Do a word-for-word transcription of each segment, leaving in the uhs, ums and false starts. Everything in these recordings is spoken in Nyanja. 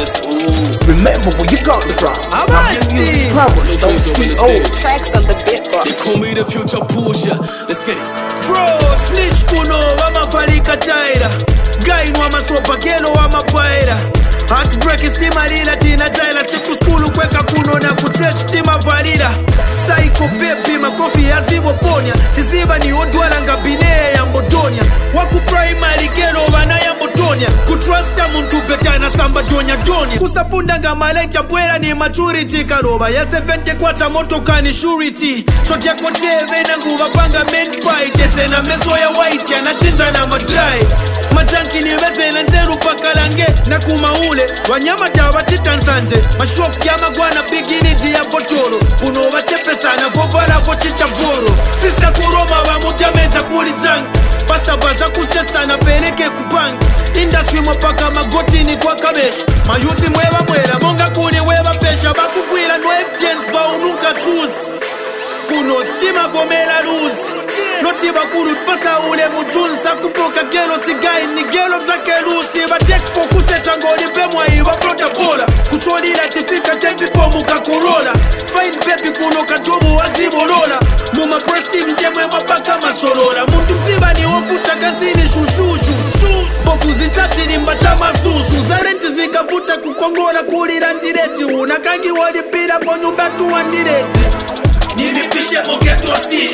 Yes, ooh. Remember where you got from. Zambian Music Problems, don't see old. Tracks on the beatbox. They call me the future Pusha. Let's get it. Bro, snitch kuno wamafalika chaira. Gain wamasopa kelo wamapaira. Heartbreak stima lila tina jaila. Siku skulu kweka kuno na kuchurch tima valida. Psycho baby makofi ya zibo ponya. Tiziba ni odwala ngabine ya mbodonya. Waku primary kelo wana ya mbodonya. Kutrusta muntu betana samba donya donya. Kusapunda nga malenta bwela ni maturity karoba. Ya seventy kwa cha moto kani surety. Choti ya kochebe na nguva panga main pie. Tese na meso ya white ya na chinja na madry. Machanki ni weze na nzeru pakalange. Na kuma ule wanyama tawa chitansanje. Mashoki ya magwana bigini dia botoro. Kuno wachepe sana vovala vochita boro. Sista kuroma wa mutameza kulijang. Pasta baza kuchet sana peleke kupang. Industry mopaka magotini kwa kabesh. Mayuthi mwewa mwela monga kuni wewa pesha. Bakukwila no evidence ba ununka choose. Kuno stima vomela lose. Noti bakuru pasa ule mujunsa. Kupoka gelo sigai ni gelo mzake lusi. Batek poku se changoli bemwa iwa prota bola. Kucholi latifika tempi pomu kakorola. Fine baby kuno katobu wazibo lola. Muma presti mjemwe mapaka masolola. Muntu mziba ni wafuta kazini shushushu. Bofuzi chachi ni mbacha masusu. Zarenti zikafuta kukongola kulira ndireti. Unakangi walipira po nyumba tuwa ndireti. Nilipishe moketu wa sisi.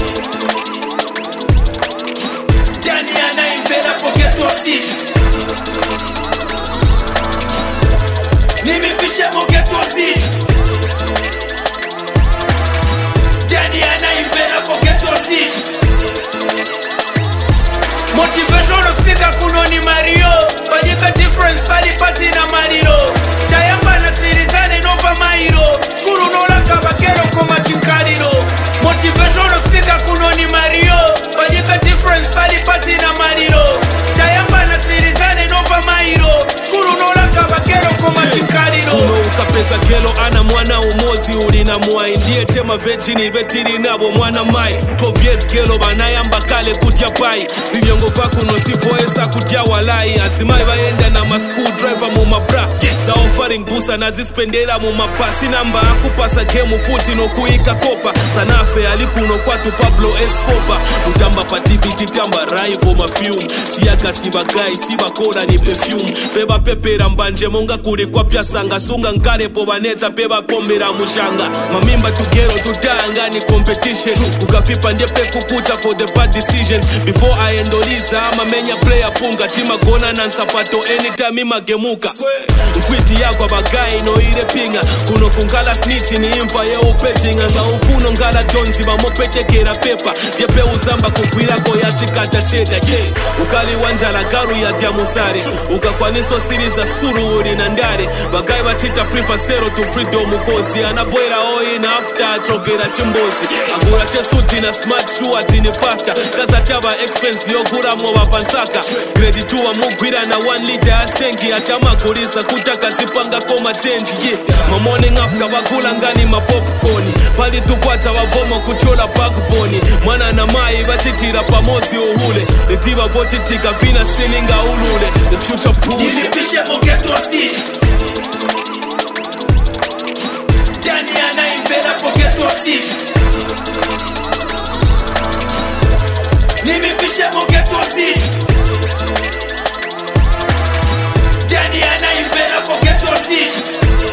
Dani anaimvela poketu wa sisi. Nilipishe moketu wa sisi. Dani anaimvela poketu wa sisi. Motivational speaker kuno ni Mario. Palipe difference palipati na Mariro. Tayamba na tirizane nova mairo. Skuru nola kabakero koma chinkariro. Motivational speaker kuno ni Mario. Palipe difference palipati na Mariro. Tayamba na tirizane nova mairo. Skuru nola kabakero koma chinkariro. Kuno ukapesa gelo ana mwana umozi ulina mwai. Ndiye chema vejini betiri nabo mwana mai. twelve years gelo banayamba kale kutia pai. Vivyongo vakuno sifoesa kutia walai. Azimai vaenda na ma school driver muma bra. Za offering busa na zispendera muma pasi. Namba akupasa gemu futi no kuika kopa. Sanafe alikuno kwatu Pablo Escobar. Utamba pativiti tamba raivo mafium. Chiaka siba gai siba kola ni perfume. Beba pepera mbanje monga kuli kwa pia sanga. Sunga nkare po baneta beba pombera mushanga. Mamimba tugero tutanga ni competition. Ukafipa ndepe kukucha for the bad decisions. Before I endoliza ama menya player punga. Tima gona na nsapato anytime ima gemuka. Mfiti yako bagai no ire pinga. Kuno kungala snitch ni imfa ye upejinga. Za ufuno ngala donzi ba mopete kera pepa. Diepe uzamba kukwira ko ya chikata cheda. Yeah. Ukali wanjala garu ya diamusari. Ukakwaniso siri za skuru uri na ndare. Bagai wachita prefer zero to freedom ukozi. Anaboira oi na after achogera chimbozi. Agura chesuti na smart shoe atini pasta. Kaza taba expense yogura mwa pansaka. Grade two wa mugwira na one liter asengi. Atama kurisa kutaka zipanga koma change. Yeah. Ma morning after wakula ngani ma popcorn. Pali tukwacha wavomo kutola backbone. Mwana na mai bachitira pamosi uhule. Letiba vochitika vina sininga ulule. The future proof. Nilipishe moketu wa sisi. Dani anaimvela poketu wa sisi. Nilipishe moketu wa sisi. Dani anaimvela poketu wa sisi.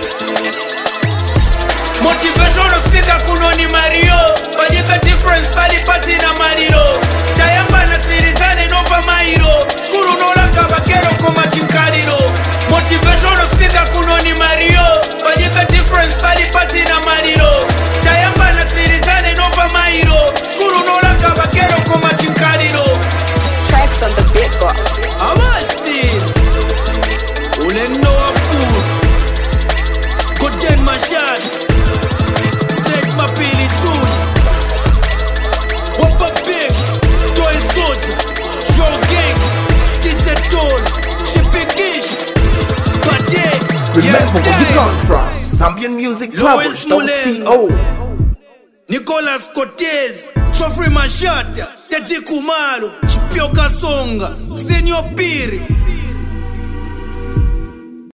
Motivational speaker kuno ni Mario. Palipe difference palipati na Mariro. Tayamba na tirizane nova mairo. Skuru nola kabakero koma chinkariro. Motivational speaker kuno ni Mario. Palipe difference palipati na Mariro. Tayamba na tirizane nova mairo. Skuru nola kabakero koma chinkariro. Tracks on the beatbox. Amastin ule no food. Goten mashad. Set mapili chuni. Wapa big Toy soldier Joe gangs D J Toll Shipikish Bade. Remember where you got from. Zambian Music Problems, don't see old. Nicolas Cortez Geoffrey Mashata Teddy Kumalo Chipio Kasonga Senior Piri